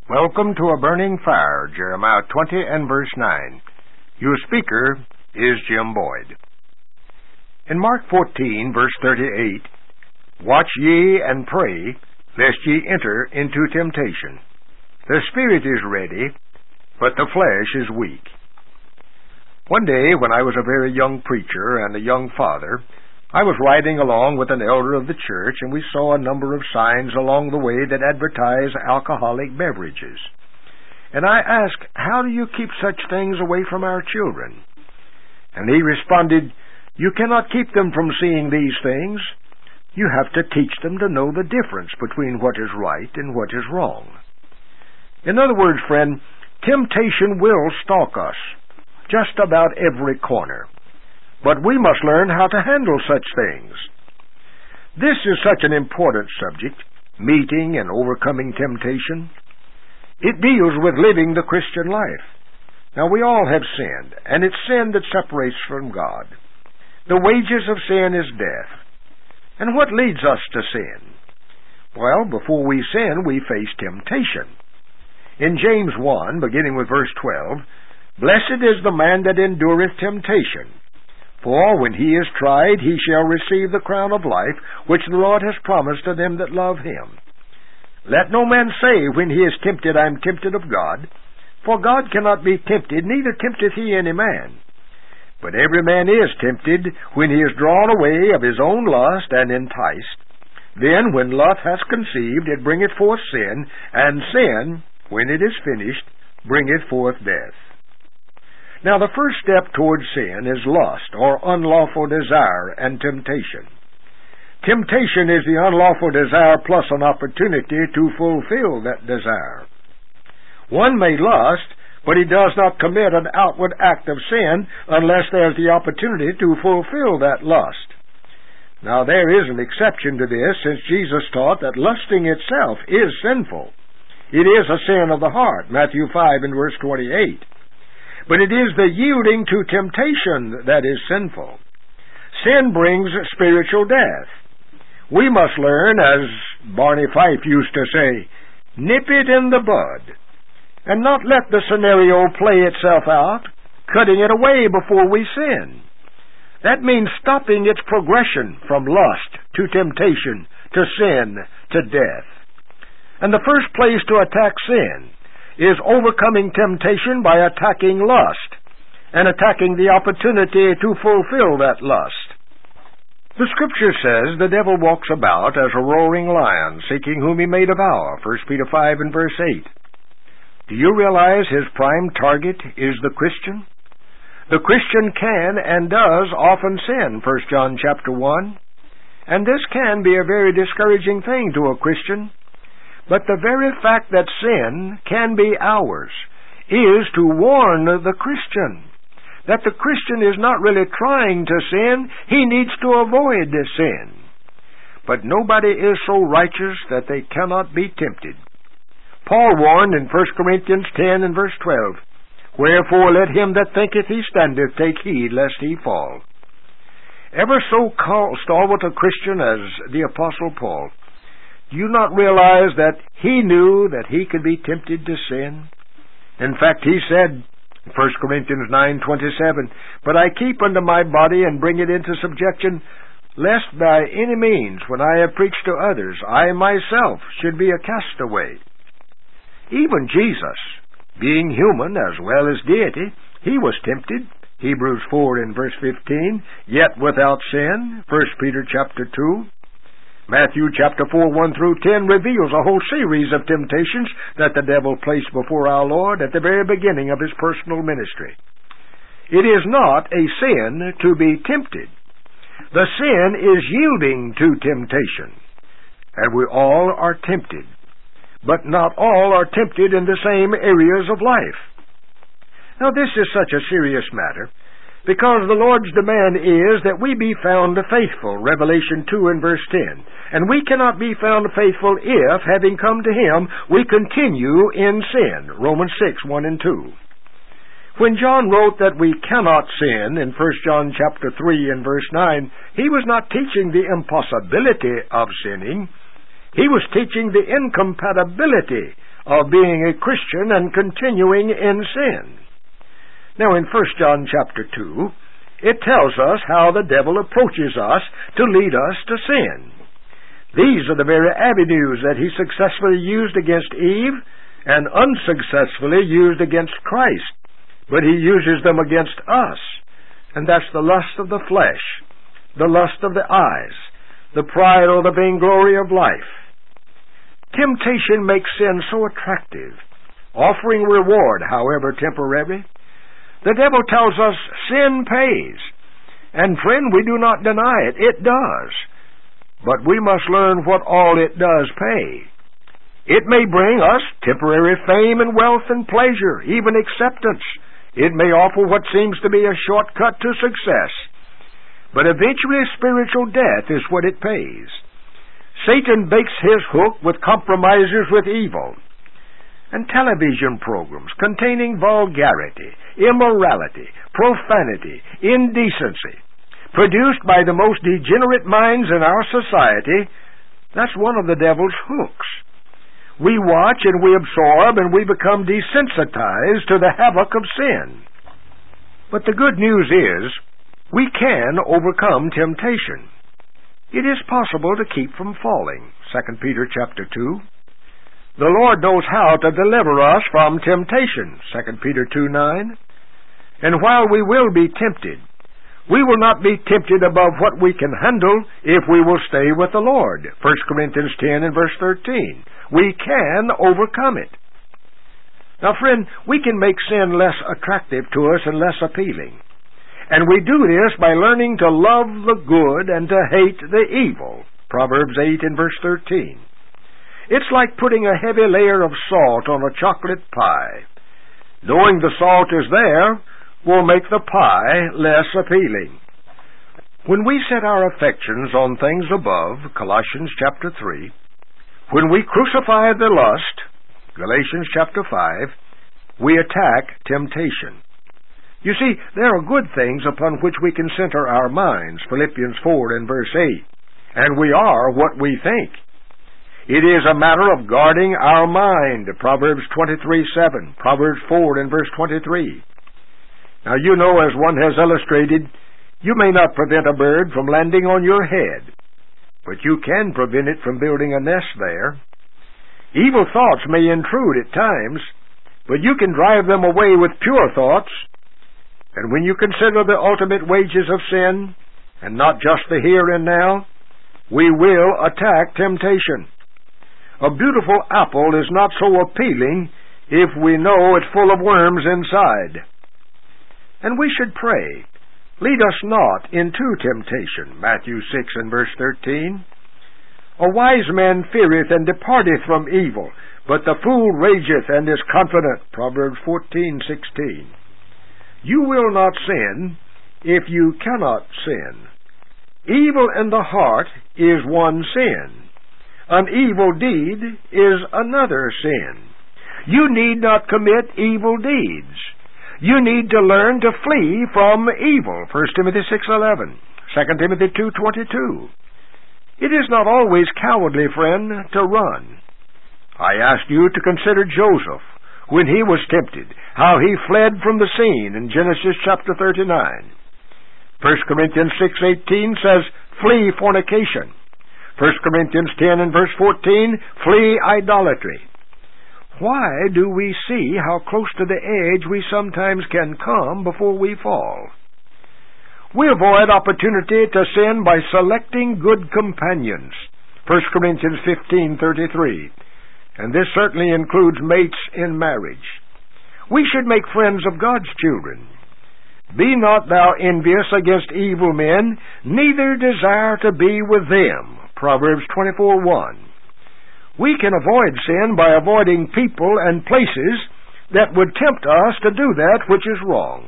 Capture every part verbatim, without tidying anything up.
Welcome to A Burning Fire, Jeremiah twenty and verse nine. Your speaker is Jim Boyd. In Mark fourteen, verse thirty-eight, Watch ye and pray, lest ye enter into temptation. The spirit is ready, but the flesh is weak. One day, when I was a very young preacher and a young father, I was riding along with an elder of the church, and we saw a number of signs along the way that advertise alcoholic beverages. And I asked, how do you keep such things away from our children? And he responded, you cannot keep them from seeing these things. You have to teach them to know the difference between what is right and what is wrong. In other words, friend, temptation will stalk us, just about every corner. But we must learn how to handle such things. This is such an important subject, meeting and overcoming temptation. It deals with living the Christian life. Now, we all have sinned, and it's sin that separates from God. The wages of sin is death. And what leads us to sin? Well, before we sin, we face temptation. In James one, beginning with verse twelve, Blessed is the man that endureth temptation. For when he is tried, he shall receive the crown of life, which the Lord has promised to them that love him. Let no man say, when he is tempted, I am tempted of God. For God cannot be tempted, neither tempteth he any man. But every man is tempted, when he is drawn away of his own lust, and enticed. Then, when lust hath conceived, it bringeth forth sin, and sin, when it is finished, bringeth forth death. Now, the first step towards sin is lust, or unlawful desire, and temptation. Temptation is the unlawful desire plus an opportunity to fulfill that desire. One may lust, but he does not commit an outward act of sin unless there is the opportunity to fulfill that lust. Now, there is an exception to this, since Jesus taught that lusting itself is sinful. It is a sin of the heart, Matthew five and verse twenty-eight. But it is the yielding to temptation that is sinful. Sin brings spiritual death. We must learn, as Barney Fife used to say, nip it in the bud, and not let the scenario play itself out, cutting it away before we sin. That means stopping its progression from lust to temptation to sin to death. And the first place to attack sin is overcoming temptation by attacking lust and attacking the opportunity to fulfill that lust. The Scripture says the devil walks about as a roaring lion, seeking whom he may devour, First Peter five and verse eight. Do you realize his prime target is the Christian? The Christian can and does often sin, First John chapter one, and this can be a very discouraging thing to a Christian. But the very fact that sin can be ours is to warn the Christian that the Christian is not really trying to sin, he needs to avoid sin. But nobody is so righteous that they cannot be tempted. Paul warned in First Corinthians ten and verse twelve, Wherefore let him that thinketh he standeth take heed lest he fall. Ever so stalwart a Christian as the Apostle Paul, do you not realize that he knew that he could be tempted to sin? In fact, he said, in First Corinthians nine twenty-seven, But I keep unto my body and bring it into subjection, lest by any means, when I have preached to others, I myself should be a castaway. Even Jesus, being human as well as deity, he was tempted, Hebrews four and verse fifteen, yet without sin, First Peter chapter two. Matthew chapter four, one through ten reveals a whole series of temptations that the devil placed before our Lord at the very beginning of his personal ministry. It is not a sin to be tempted. The sin is yielding to temptation. And we all are tempted. But not all are tempted in the same areas of life. Now, this is such a serious matter, because the Lord's demand is that we be found faithful, Revelation two and verse ten. And we cannot be found faithful if, having come to Him, we continue in sin, Romans six, one and two. When John wrote that we cannot sin in First John chapter three and verse nine, he was not teaching the impossibility of sinning. He was teaching the incompatibility of being a Christian and continuing in sin. Now in First John chapter two, it tells us how the devil approaches us to lead us to sin. These are the very avenues that he successfully used against Eve and unsuccessfully used against Christ. But he uses them against us, and that's the lust of the flesh, the lust of the eyes, the pride or the vainglory of life. Temptation makes sin so attractive, offering reward, however temporary. The devil tells us sin pays, and friend, we do not deny it. It does. But we must learn what all it does pay. It may bring us temporary fame and wealth and pleasure, even acceptance. It may offer what seems to be a shortcut to success. But eventually spiritual death is what it pays. Satan bakes his hook with compromises with evil. And television programs containing vulgarity, immorality, profanity, indecency, produced by the most degenerate minds in our society, that's one of the devil's hooks. We watch and we absorb and we become desensitized to the havoc of sin. But the good news is, we can overcome temptation. It is possible to keep from falling. Second Peter chapter two. The Lord knows how to deliver us from temptation. Second Peter two nine. And while we will be tempted, we will not be tempted above what we can handle if we will stay with the Lord. First Corinthians ten and verse thirteen. We can overcome it. Now, friend, we can make sin less attractive to us and less appealing. And we do this by learning to love the good and to hate the evil. Proverbs eight and verse thirteen. It's like putting a heavy layer of salt on a chocolate pie. Knowing the salt is there will make the pie less appealing. When we set our affections on things above, Colossians chapter three, when we crucify the lust, Galatians chapter five, we attack temptation. You see, there are good things upon which we can center our minds, Philippians four and verse eight, and we are what we think. It is a matter of guarding our mind, Proverbs twenty-three seven, Proverbs four and verse twenty-three. Now, you know, as one has illustrated, you may not prevent a bird from landing on your head, but you can prevent it from building a nest there. Evil thoughts may intrude at times, but you can drive them away with pure thoughts. And when you consider the ultimate wages of sin, and not just the here and now, we will attack temptation. A beautiful apple is not so appealing if we know it's full of worms inside. And we should pray, lead us not into temptation, Matthew six and verse thirteen. A wise man feareth and departeth from evil, but the fool rageth and is confident, Proverbs fourteen sixteen. You will not sin if you cannot sin. Evil in the heart is one sin. An evil deed is another sin. You need not commit evil deeds. You need to learn to flee from evil, First Timothy six eleven, Second Timothy two twenty-two. It is not always cowardly, friend, to run. I asked you to consider Joseph when he was tempted, how he fled from the scene in Genesis chapter thirty-nine. First Corinthians six eighteen says, flee fornication. First Corinthians ten and verse fourteen, flee idolatry. Why do we see how close to the edge we sometimes can come before we fall? We avoid opportunity to sin by selecting good companions. First Corinthians fifteen thirty-three. And this certainly includes mates in marriage. We should make friends of God's children. Be not thou envious against evil men, neither desire to be with them. Proverbs twenty-four one. We can avoid sin by avoiding people and places that would tempt us to do that which is wrong.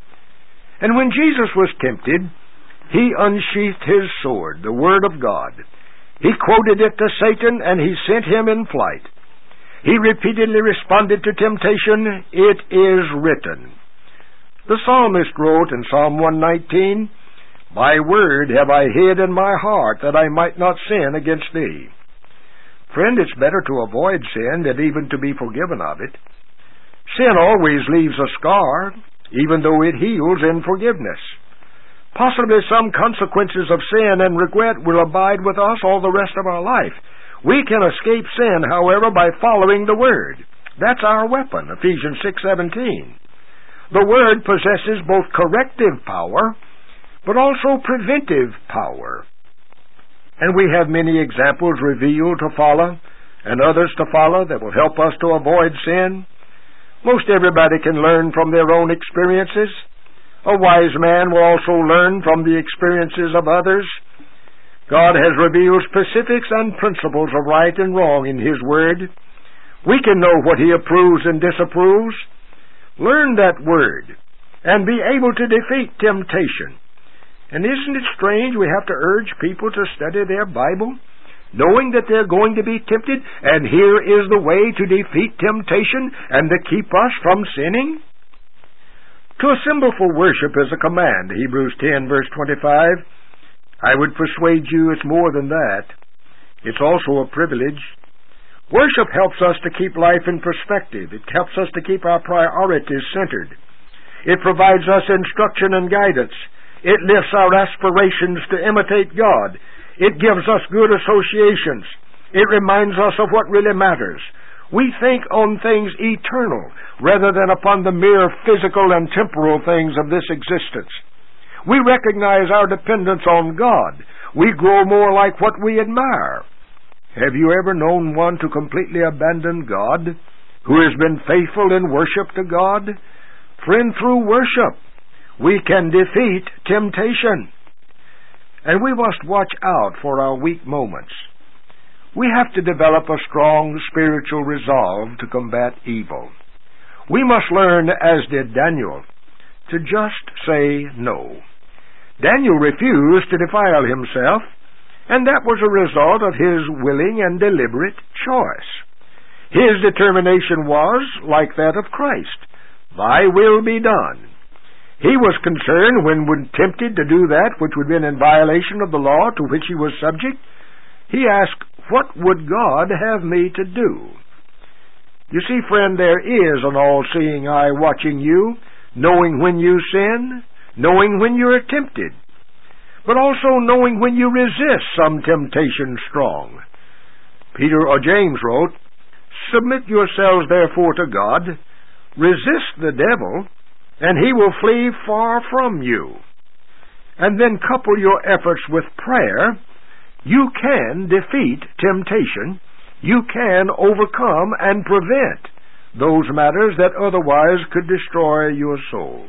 And when Jesus was tempted, he unsheathed his sword, the Word of God. He quoted it to Satan, and he sent him in flight. He repeatedly responded to temptation, it is written. The psalmist wrote in Psalm one nineteen, My word have I hid in my heart, that I might not sin against thee. Friend, it's better to avoid sin than even to be forgiven of it. Sin always leaves a scar, even though it heals in forgiveness. Possibly some consequences of sin and regret will abide with us all the rest of our life. We can escape sin, however, by following the Word. That's our weapon, Ephesians six seventeen. The Word possesses both corrective power, but also preventive power. And we have many examples revealed to follow, and others to follow that will help us to avoid sin. Most everybody can learn from their own experiences. A wise man will also learn from the experiences of others. God has revealed specifics and principles of right and wrong in His Word. We can know what He approves and disapproves. Learn that Word and be able to defeat temptation. And isn't it strange we have to urge people to study their Bible, knowing that they're going to be tempted, and here is the way to defeat temptation and to keep us from sinning? To assemble for worship is a command, Hebrews ten, verse twenty-five. I would persuade you it's more than that. It's also a privilege. Worship helps us to keep life in perspective. It helps us to keep our priorities centered. It provides us instruction and guidance. It lifts our aspirations to imitate God. It gives us good associations. It reminds us of what really matters. We think on things eternal rather than upon the mere physical and temporal things of this existence. We recognize our dependence on God. We grow more like what we admire. Have you ever known one to completely abandon God, who has been faithful in worship to God? Friend, through worship, we can defeat temptation. And we must watch out for our weak moments. We have to develop a strong spiritual resolve to combat evil. We must learn, as did Daniel, to just say no. Daniel refused to defile himself, and that was a result of his willing and deliberate choice. His determination was like that of Christ. Thy will be done. He was concerned when, when tempted to do that which would have been in violation of the law to which he was subject. He asked, what would God have me to do? You see, friend, there is an all-seeing eye watching you, knowing when you sin, knowing when you're tempted, but also knowing when you resist some temptation strong. Peter or James wrote, submit yourselves therefore to God, resist the devil, and he will flee far from you. And then couple your efforts with prayer. You can defeat temptation. You can overcome and prevent those matters that otherwise could destroy your soul.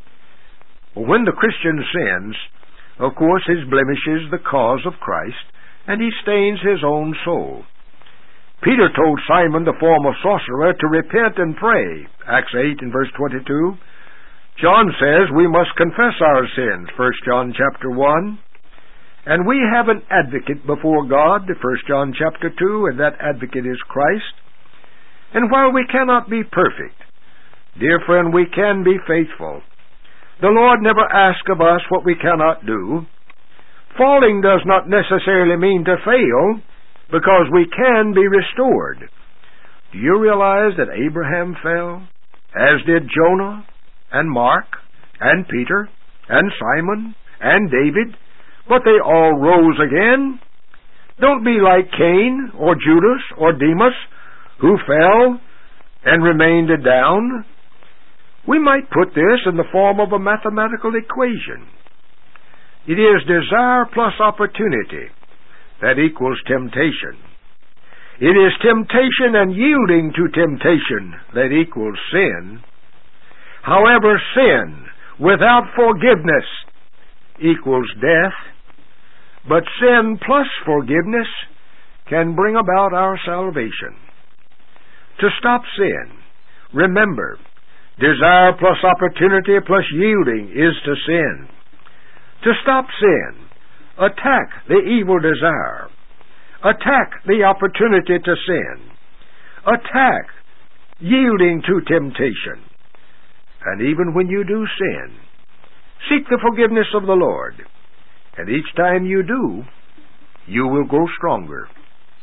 When the Christian sins, of course his blemish is the cause of Christ, and he stains his own soul. Peter told Simon, the former sorcerer, to repent and pray, Acts eight and verse twenty-two. John says we must confess our sins, First John chapter one. And we have an advocate before God, First John chapter two, and that advocate is Christ. And while we cannot be perfect, dear friend, we can be faithful. The Lord never asks of us what we cannot do. Falling does not necessarily mean to fail, because we can be restored. Do you realize that Abraham fell, as did Jonah, and Mark, and Peter, and Simon, and David, but they all rose again? Don't be like Cain, or Judas, or Demas, who fell and remained down. We might put this in the form of a mathematical equation. It is desire plus opportunity that equals temptation. It is temptation and yielding to temptation that equals sin. However, sin without forgiveness equals death, but sin plus forgiveness can bring about our salvation. To stop sin, remember, desire plus opportunity plus yielding is to sin. To stop sin, attack the evil desire. Attack the opportunity to sin. Attack yielding to temptation. And even when you do sin, seek the forgiveness of the Lord. And each time you do, you will grow stronger.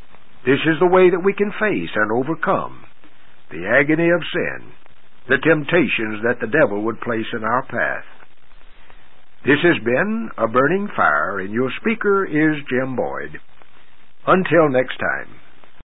This is the way that we can face and overcome the agony of sin, the temptations that the devil would place in our path. This has been A Burning Fire, and your speaker is Jim Boyd. Until next time.